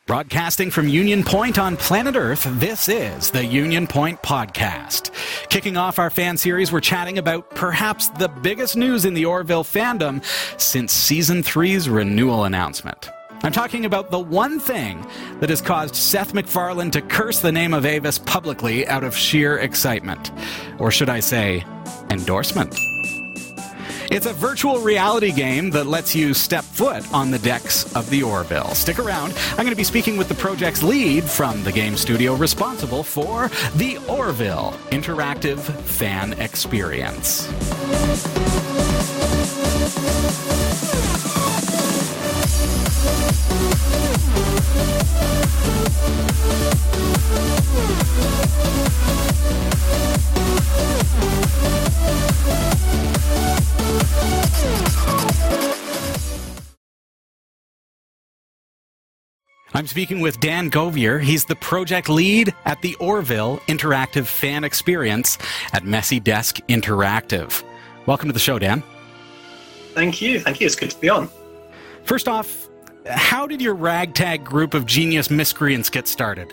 Broadcasting from Union Point on planet Earth, this is the Union Point Podcast. Kicking off our fan series, we're chatting about perhaps the biggest news in the Orville fandom since Season 3's renewal announcement. I'm talking about the one thing that has caused Seth MacFarlane to curse the name of Avis publicly out of sheer excitement. Or should I say, endorsement. It's a virtual reality game that lets you step foot on the decks of the Orville. Stick around. I'm going to be speaking with the project's lead from the game studio responsible for the Orville Interactive Fan Experience. I'm speaking with Dan Govier. He's the project lead at the Orville Interactive Fan Experience at Messy Desk Interactive. Welcome to the show, Dan. Thank you. It's good to be on. First off, how did your ragtag group of genius miscreants get started?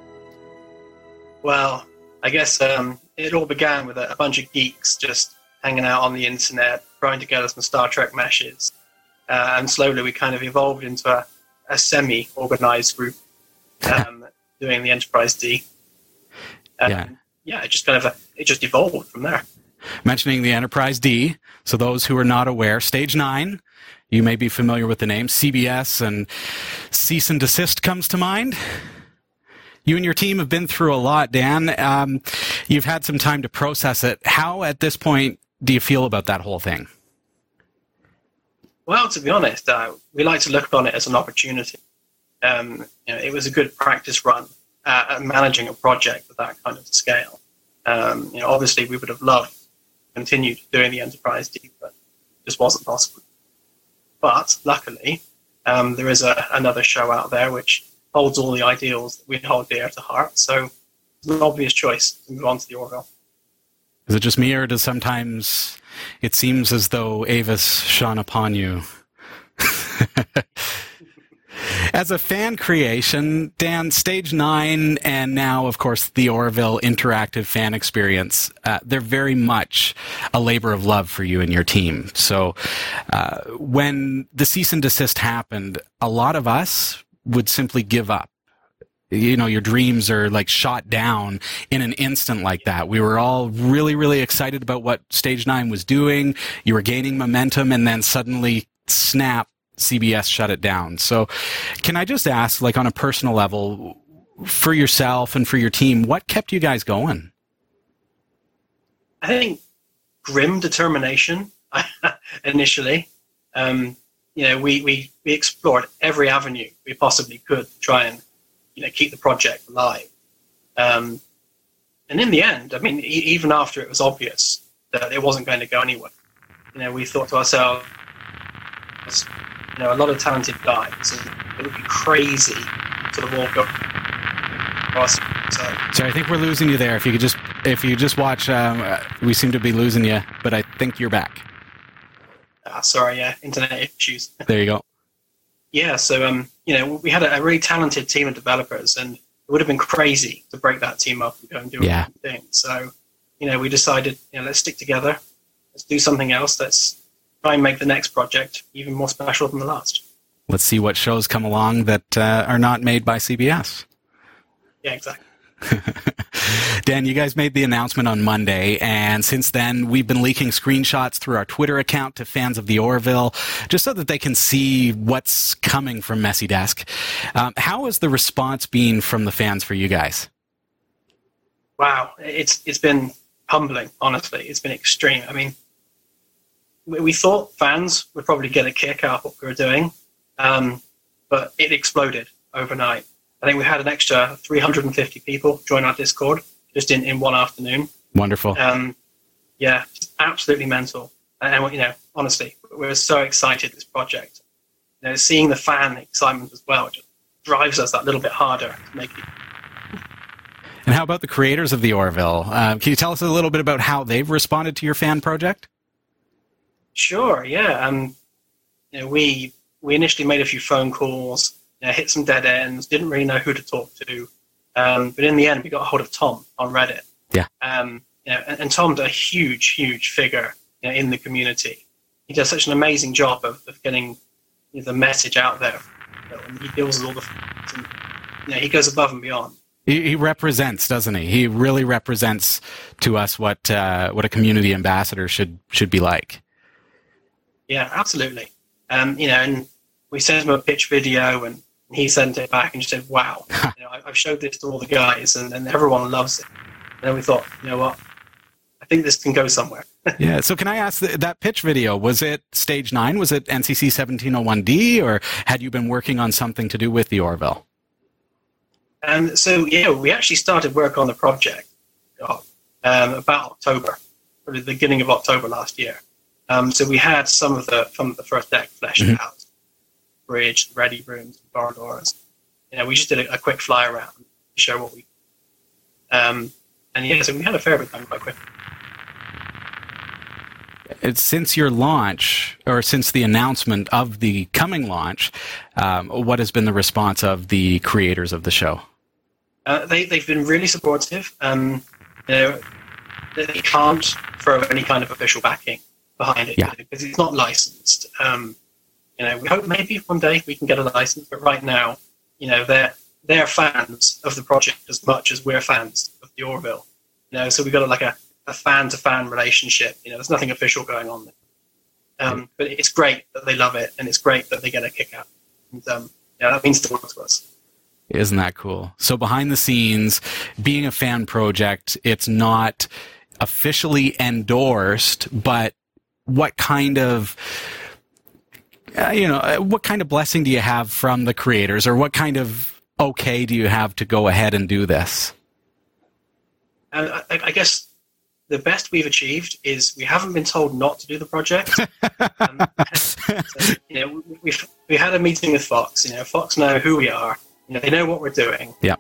Well, I guess it all began with a bunch of geeks just hanging out on the internet, throwing together some Star Trek meshes. And slowly we kind of evolved into a semi-organized group doing the Enterprise D. It just evolved from there. Mentioning the Enterprise D, so those who are not aware, Stage 9, you may be familiar with the name, CBS and Cease and Desist comes to mind. You and your team have been through a lot, Dan. You've had some time to process it. How, at this point, do you feel about that whole thing? Well, to be honest, we like to look upon it as an opportunity. It was a good practice run at managing a project of that kind of scale. Obviously, we would have loved to continue doing the Enterprise D, but it just wasn't possible. But luckily, there is another show out there which holds all the ideals that we hold dear to heart. So it's an obvious choice to move on to the Orville. Is it just me, or does sometimes it seems as though Avis shone upon you? As a fan creation, Dan, Stage 9 and now, of course, the Orville Interactive Fan Experience, they're very much a labor of love for you and your team. So when the cease and desist happened, a lot of us would simply give up. You know, your dreams are like shot down in an instant like that. We were all really, really excited about what Stage 9 was doing. You were gaining momentum, and then suddenly, snap, CBS shut it down. So can I just ask, like on a personal level, for yourself and for your team, what kept you guys going? I think grim determination initially. We explored every avenue we possibly could to try and keep the project alive. And in the end, I mean, even after it was obvious that it wasn't going to go anywhere, we thought to ourselves, a lot of talented guys, and it would be crazy to sort of all go across. So I think we're losing you there. If you just watch, we seem to be losing you, but I think you're back. Internet issues. There you go. Yeah, so we had a really talented team of developers, and it would have been crazy to break that team up and go and do a thing. So, we decided, let's stick together, let's do something else, let's try and make the next project even more special than the last. Let's see what shows come along that are not made by CBS. Yeah, exactly. Dan, you guys made the announcement on Monday, and since then we've been leaking screenshots through our Twitter account to fans of the Orville, just so that they can see what's coming from Messy Desk. How has the response been from the fans for you guys? Wow, it's been humbling, honestly. It's been extreme. I mean, we thought fans would probably get a kick out of what we were doing, but it exploded overnight. I think we had an extra 350 people join our Discord just in one afternoon. Wonderful. Just absolutely mental. And honestly, we're so excited this project. Seeing the fan excitement as well just drives us that little bit harder to make it. And how about the creators of the Orville? Can you tell us a little bit about how they've responded to your fan project? Sure, yeah. We initially made a few phone calls hit some dead ends, didn't really know who to talk to. But in the end, we got a hold of Tom on Reddit. Yeah. And Tom's a huge figure in the community. He does such an amazing job of getting the message out there. And he deals with all the, and, he goes above and beyond. He represents, doesn't he? He really represents to us what a community ambassador should be like. Yeah, absolutely. And we sent him a pitch video, and he sent it back and just said, "Wow, I've showed this to all the guys, and everyone loves it." And then we thought, you know what? I think this can go somewhere. Yeah. So can I ask, that pitch video, was it Stage 9? Was it NCC 1701D, or had you been working on something to do with the Orville? So, we actually started work on the project about October, or the beginning of October last year. So we had some of the first deck fleshed out, bridge, ready rooms, corridors. We just did a quick fly around to show what we. So we had a fair bit done quite quickly. Since your launch, or since the announcement of the coming launch, what has been the response of the creators of the show? They've been really supportive. They can't throw any kind of official backing behind it because it's not licensed. We hope maybe one day we can get a license, but right now, they're fans of the project as much as we're fans of the Orville. So we've got a fan-to-fan relationship. There's nothing official going on there. But it's great that they love it, and it's great that they get a kick out. And that means the world to us. Isn't that cool? So behind the scenes, being a fan project, it's not officially endorsed, but what kind of blessing do you have from the creators, or what kind of okay do you have to go ahead and do this? I guess the best we've achieved is we haven't been told not to do the project. We had a meeting with Fox. Fox know who we are. They know what we're doing. Yeah.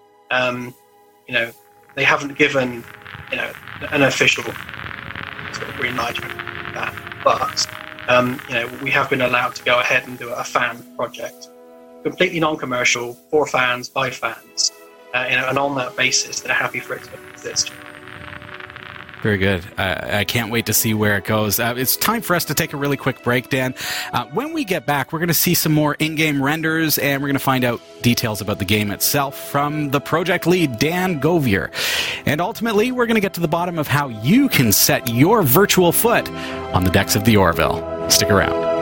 They haven't given an official sort of green light or that, but we have been allowed to go ahead and do a fan project, completely non-commercial, for fans by fans, and on that basis, they're happy for it to exist. Very good. I can't wait to see where it goes. It's time for us to take a really quick break, Dan. When we get back, we're going to see some more in-game renders, and we're going to find out details about the game itself from the project lead, Dan Govier. And ultimately, we're going to get to the bottom of how you can set your virtual foot on the decks of the Orville. Stick around.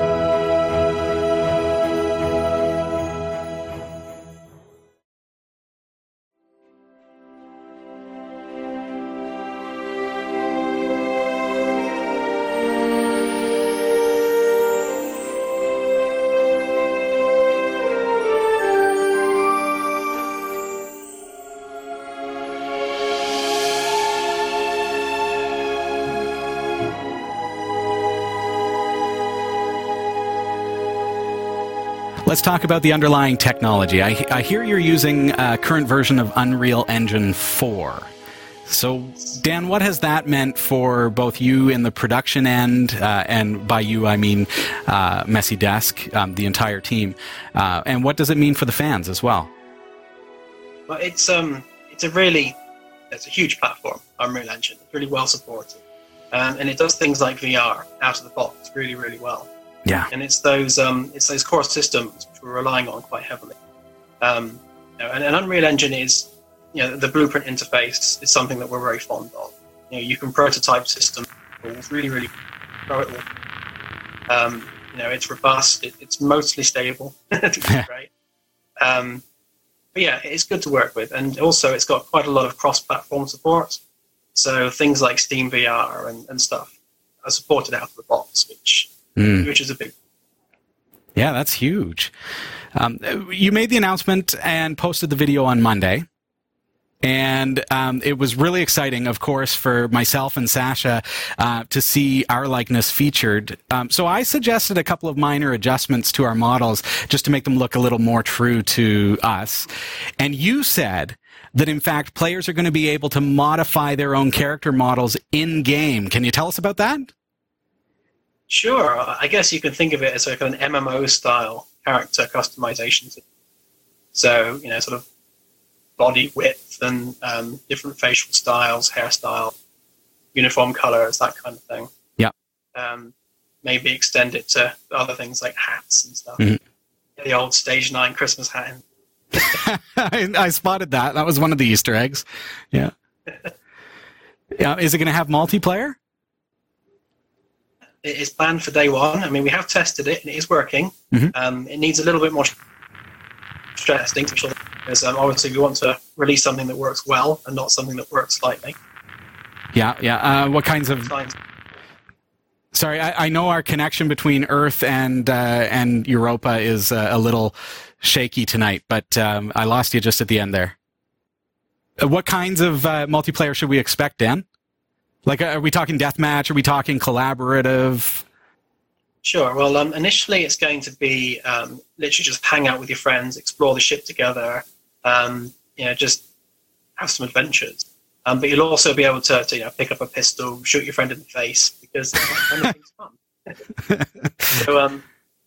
Let's talk about the underlying technology. I hear you're using a current version of Unreal Engine 4. So, Dan, what has that meant for both you in the production end, and by you I mean Messy Desk, the entire team, and what does it mean for the fans as well? Well, it's a huge platform, Unreal Engine. It's really well supported, and it does things like VR out of the box really, really well. Yeah, and it's those core systems which we're relying on quite heavily. And Unreal Engine is, the blueprint interface is something that we're very fond of. You can prototype systems, really, really throw it all. It's robust. It's mostly stable. It's great. But yeah, it's good to work with, and also it's got quite a lot of cross-platform support. So things like Steam VR and stuff are supported out of the box, which is a big. Yeah, that's huge. You made the announcement and posted the video on Monday. And it was really exciting, of course, for myself and Sasha to see our likeness featured. So I suggested a couple of minor adjustments to our models just to make them look a little more true to us. And you said that, in fact, players are going to be able to modify their own character models in-game. Can you tell us about that? Sure. I guess you can think of it as like an MMO-style character customization. So, sort of body width and different facial styles, hairstyle, uniform colors, that kind of thing. Yeah. Maybe extend it to other things like hats and stuff. Mm-hmm. The old Stage 9 Christmas hat. I spotted that. That was one of the Easter eggs. Yeah. Yeah. Is it going to have multiplayer? It is planned for day one. I mean, we have tested it and it is working. Mm-hmm. It needs a little bit more testing to be sure, because obviously we want to release something that works well and not something that works slightly. Yeah. What kinds of... Sorry, I know our connection between Earth and Europa is a little shaky tonight, but I lost you just at the end there. What kinds of multiplayer should we expect, Dan? Like, are we talking deathmatch? Are we talking collaborative? Sure. Well, initially it's going to be literally just hang out with your friends, explore the ship together, just have some adventures. But you'll also be able to pick up a pistol, shoot your friend in the face, because anything's fun. So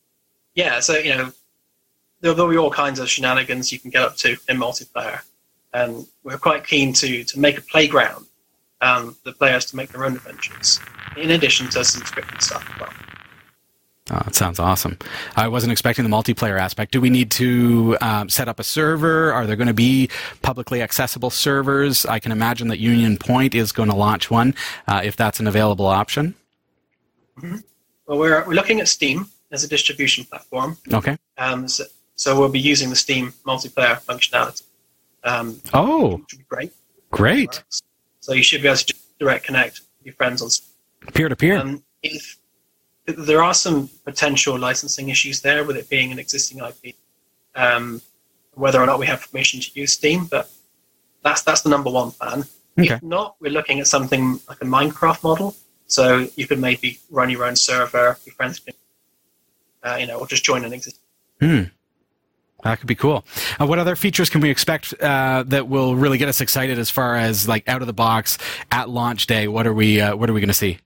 there'll be all kinds of shenanigans you can get up to in multiplayer. And we're quite keen to make a playground for the players to make their own adventures, in addition to some scripted stuff as well. Oh, it sounds awesome. I wasn't expecting the multiplayer aspect. Do we need to set up a server? Are there going to be publicly accessible servers? I can imagine that Union Point is going to launch one, if that's an available option. Mm-hmm. Well, we're looking at Steam as a distribution platform. Okay. So we'll be using the Steam multiplayer functionality. Which would be great. Great. So you should be able to direct connect with your friends on peer-to-peer. If there are some potential licensing issues there with it being an existing IP, whether or not we have permission to use Steam, but that's the number one plan. Okay. If not, we're looking at something like a Minecraft model. So you could maybe run your own server, your friends can, or just join an existing. That could be cool. What other features can we expect that will really get us excited as far as like out of the box at launch day? What are we going to see?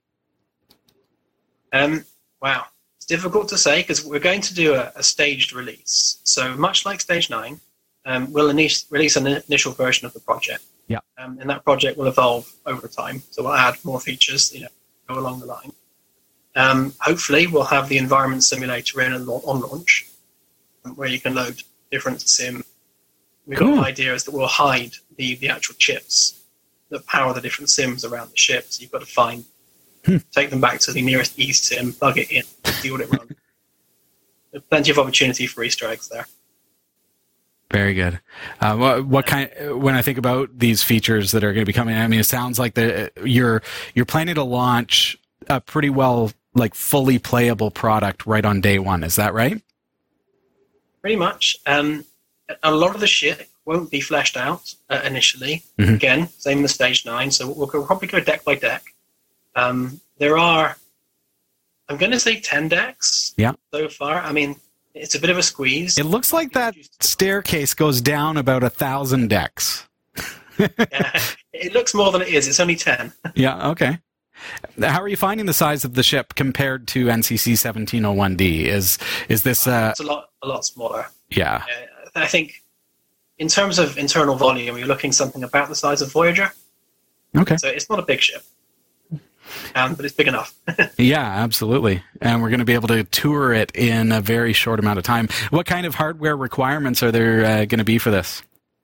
Wow, it's difficult to say because we're going to do a staged release. So much like Stage 9, we'll release an initial version of the project. Yeah. And that project will evolve over time. So we'll add more features, go along the line. Hopefully, we'll have the environment simulator in on launch, where you can load different sim. We've got ideas that will hide the actual chips that power the different sims around the ship. So you've got to find, take them back to the nearest eSIM, plug it in, see what it runs. There's plenty of opportunity for Easter eggs there. Very good. What kind? When I think about these features that are going to be coming, I mean, it sounds like you're planning to launch a pretty well, like fully playable product right on day one. Is that right? Pretty much. A lot of the shit won't be fleshed out initially. Mm-hmm. Again, same with Stage 9. So we'll probably go deck by deck. There are, I'm going to say 10 decks so far. I mean, it's a bit of a squeeze. It looks like that staircase goes down about 1,000 decks. Yeah, it looks more than it is. It's only 10. Yeah, okay. How are you finding the size of the ship compared to NCC 1701D? Is this... It's a lot smaller. Yeah. I think in terms of internal volume, you're looking something about the size of Voyager. Okay. So it's not a big ship. But it's big enough. Yeah, absolutely. And we're going to be able to tour it in a very short amount of time. What kind of hardware requirements are there going to be for this?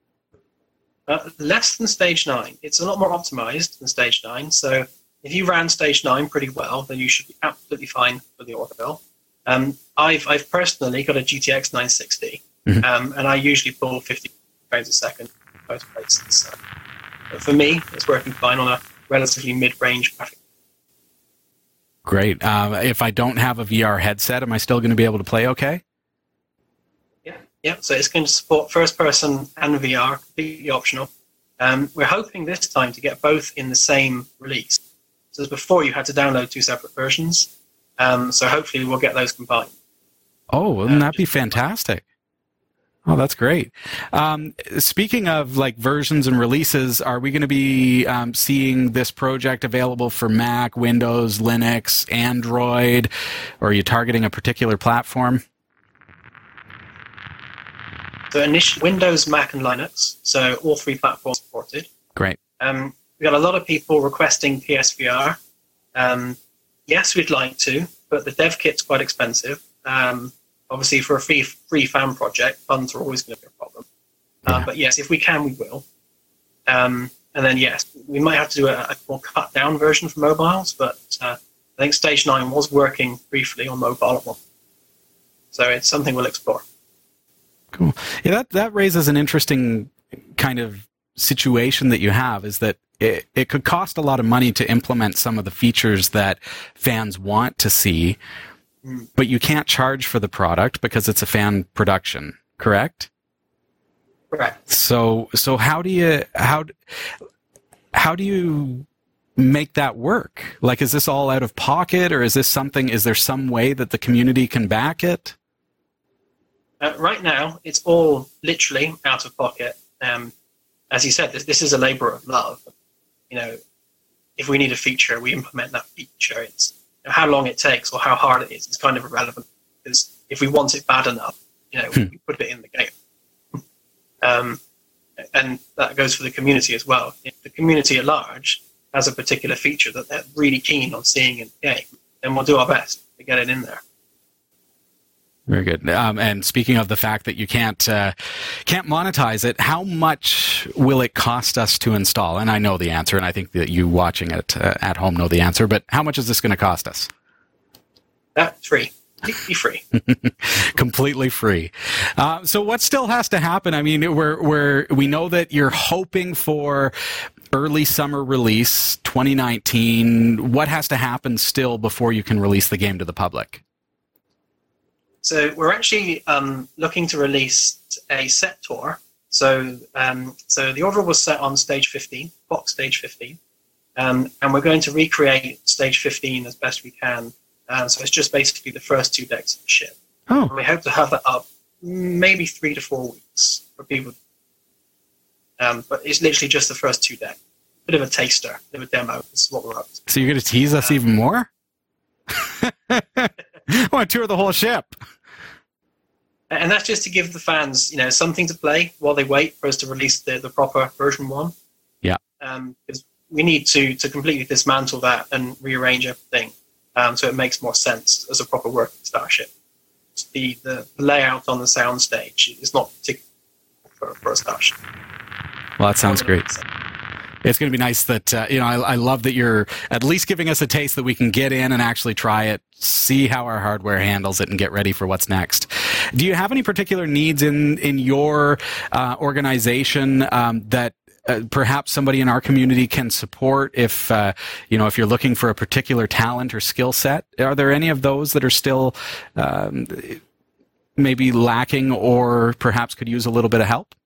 Less than Stage 9. It's a lot more optimized than Stage 9. So if you ran Stage 9 pretty well, then you should be absolutely fine for the Orville. I've personally got a GTX 960, and I usually pull 50 frames a second both places. So for me, it's working fine on a relatively mid-range graphic. Great. If I don't have a VR headset, am I still going to be able to play okay? Yeah. So it's going to support first-person and VR, completely optional. We're hoping this time to get both in the same release. So as before, you had to download two separate versions. So hopefully we'll get those combined. Oh, wouldn't that be fantastic? Oh, that's great. Speaking of like versions and releases, are we going to be seeing this project available for Mac, Windows, Linux, Android, or are you targeting a particular platform? So initially, Windows, Mac, and Linux. So all three platforms supported. Great. We got a lot of people requesting PSVR. Yes, we'd like to, but the dev kit's quite expensive. Obviously, for a free fan project, funds are always going to be a problem. But yes, if we can, we will. And then, yes, we might have to do a more cut-down version for mobiles, but I think Stage 9 was working briefly on mobile at one. So it's something we'll explore. Cool. Yeah, that raises an interesting kind of situation that you have, is that it could cost a lot of money to implement some of the features that fans want to see, but you can't charge for the product because it's a fan production, correct? Correct. So how do you make that work? Like, is this all out of pocket, or is there some way that the community can back it? Right now, it's all literally out of pocket. As you said, this is a labor of love. You know, if we need a feature, we implement that feature. It's how long it takes or how hard it is. It's kind of irrelevant, because if we want it bad enough, we put it in the game. And that goes for the community as well. If the community at large has a particular feature that they're really keen on seeing in the game, then we'll do our best to get it in there. Very good. And speaking of the fact that you can't monetize it, how much will it cost us to install? And I know the answer, and I think that you watching it at home know the answer. But how much is this going to cost us? Free. Completely free. Completely free. So what still has to happen? I mean, we know that you're hoping for early summer release 2019. What has to happen still before you can release the game to the public? So we're actually looking to release a set tour. So the Orville was set on Stage 15, Fox Stage 15, and we're going to recreate Stage 15 as best we can. So it's just basically the first 2 decks of the ship. Oh. And we hope to have that up maybe 3 to 4 weeks for people. But it's literally just the first 2 decks. Bit of a taster, bit of a demo. This is what we're up to. So you're going to tease us even more? I want to tour the whole ship. And that's just to give the fans, something to play while they wait for us to release the proper version 1. Yeah. Because we need to completely dismantle that and rearrange everything, so it makes more sense as a proper working starship. The layout on the soundstage is not particular for a starship. Well, that sounds great. It's going to be nice that, I love that you're at least giving us a taste that we can get in and actually try it, see how our hardware handles it, and get ready for what's next. Do you have any particular needs in your organization that perhaps somebody in our community can support if you're looking for a particular talent or skill set? Are there any of those that are still maybe lacking or perhaps could use a little bit of help?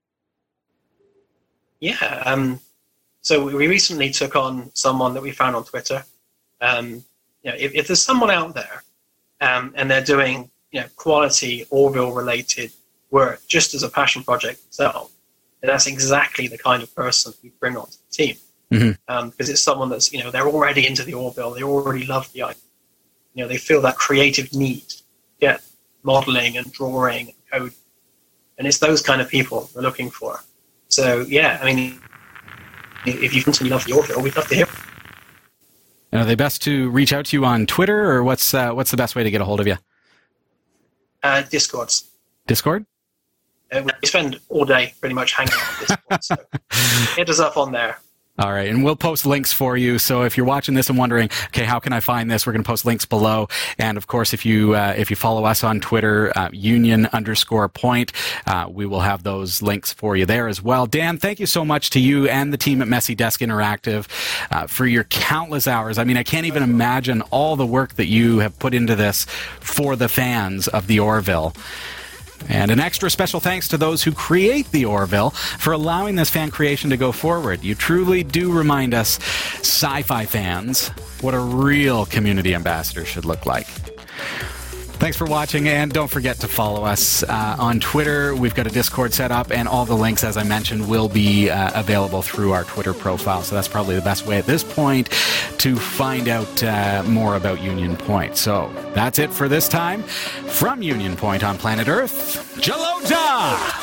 Yeah. So we recently took on someone that we found on Twitter. If there's someone out there and they're doing quality Orville-related work just as a passion project itself, then that's exactly the kind of person we bring onto the team. Mm-hmm. Because it's someone that's they're already into the Orville, they already love the idea. They feel that creative need to get modeling and drawing and code, and it's those kind of people we're looking for. So yeah, I mean, if you really love the Orville, we'd love to hear. And are they best to reach out to you on Twitter, or what's the best way to get a hold of you? Discords. Discord? We spend all day pretty much hanging out on Discord, so hit us up on there. All right, and we'll post links for you. So if you're watching this and wondering, okay, how can I find this? We're going to post links below. And of course, if you follow us on Twitter, union_point, we will have those links for you there as well. Dan, thank you so much to you and the team at Messy Desk Interactive for your countless hours. I mean, I can't even imagine all the work that you have put into this for the fans of the Orville. And an extra special thanks to those who create the Orville for allowing this fan creation to go forward. You truly do remind us, sci-fi fans, what a real community ambassador should look like. Thanks for watching, and don't forget to follow us on Twitter. We've got a Discord set up, and all the links, as I mentioned, will be available through our Twitter profile. So that's probably the best way at this point to find out more about Union Point. So that's it for this time. From Union Point on planet Earth, Jalota!